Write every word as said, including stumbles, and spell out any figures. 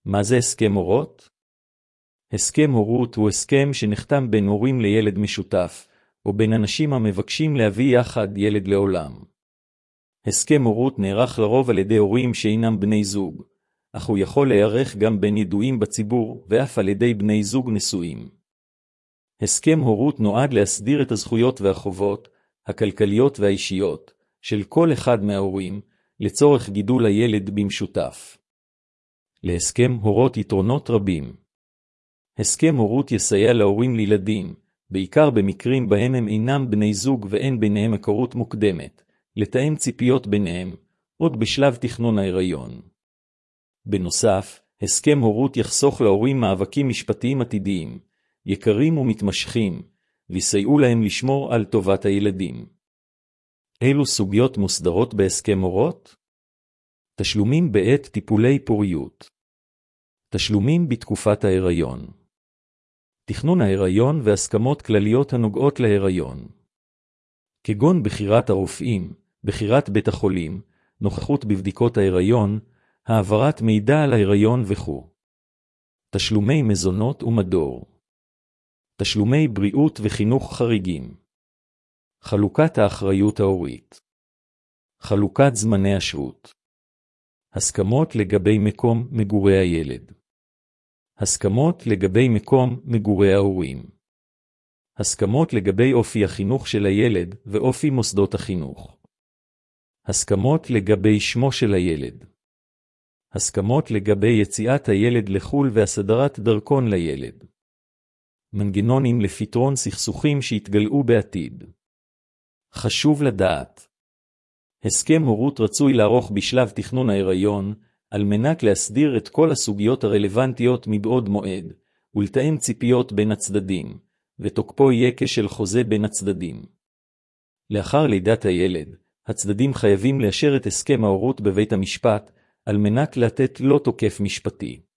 מה זה הסכם הורות? הסכם הורות הוא הסכם שנחתם בין הורים לילד משותף, או בין אנשים המבקשים להביא יחד ילד לעולם. הסכם הורות נערך לרוב על ידי הורים שאינם בני זוג, אך הוא יכול להיערך גם בין ידועים בציבור ואף על ידי בני זוג נשואים. הסכם הורות נועד להסדיר את הזכויות והחובות, הכלכליות והאישיות, של כל אחד מההורים, לצורך גידול הילד במשותף. להסכם הורות יתרונות רבים. הסכם הורות יסייע להורים לילדים, בעיקר במקרים בהם הם אינם בני זוג ואין ביניהם הכרות מוקדמת, לתאם ציפיות ביניהם, עוד בשלב תכנון ההיריון. בנוסף, הסכם הורות יחסוך להורים מאבקים משפטיים עתידיים, יקרים ומתמשכים, ויסייעו להם לשמור על טובת הילדים. אילו סוגיות מוסדרות בהסכם הורות? תשלומים בעת טיפולי פוריות. תשלומים בתקופת ההיריון. תכנון ההיריון והסכמות כלליות הנוגעות להיריון. כגון בחירת הרופאים, בחירת בית החולים, נוכחות בבדיקות ההיריון, העברת מידע על ההיריון וכו'. תשלומי מזונות ומדור. תשלומי בריאות וחינוך חריגים. חלוקת האחריות ההורית. חלוקת זמני השהות. הסכמות לגבי מקום מגורי הילד. הסכמות לגבי מקום מגורי ההורים. הסכמות לגבי אופי החינוך של הילד ואופי מוסדות החינוך. הסכמות לגבי שמו של הילד. הסכמות לגבי יציאת הילד לחול והסדרת דרכון לילד. מנגנונים לפתרון סכסוכים שהתגלעו בעתיד. חשוב לדעת. הסכם הורות רצוי לערוך בשלב תכנון ההיריון, על מנת להסדיר את כל הסוגיות הרלוונטיות מבעוד מועד, ולתאם ציפיות בין הצדדים, ותוקפו יהיה כשל חוזה בין הצדדים. לאחר לידת הילד, הצדדים חייבים לאשר את הסכם ההורות בבית המשפט, על מנת לתת לו תוקף משפטי.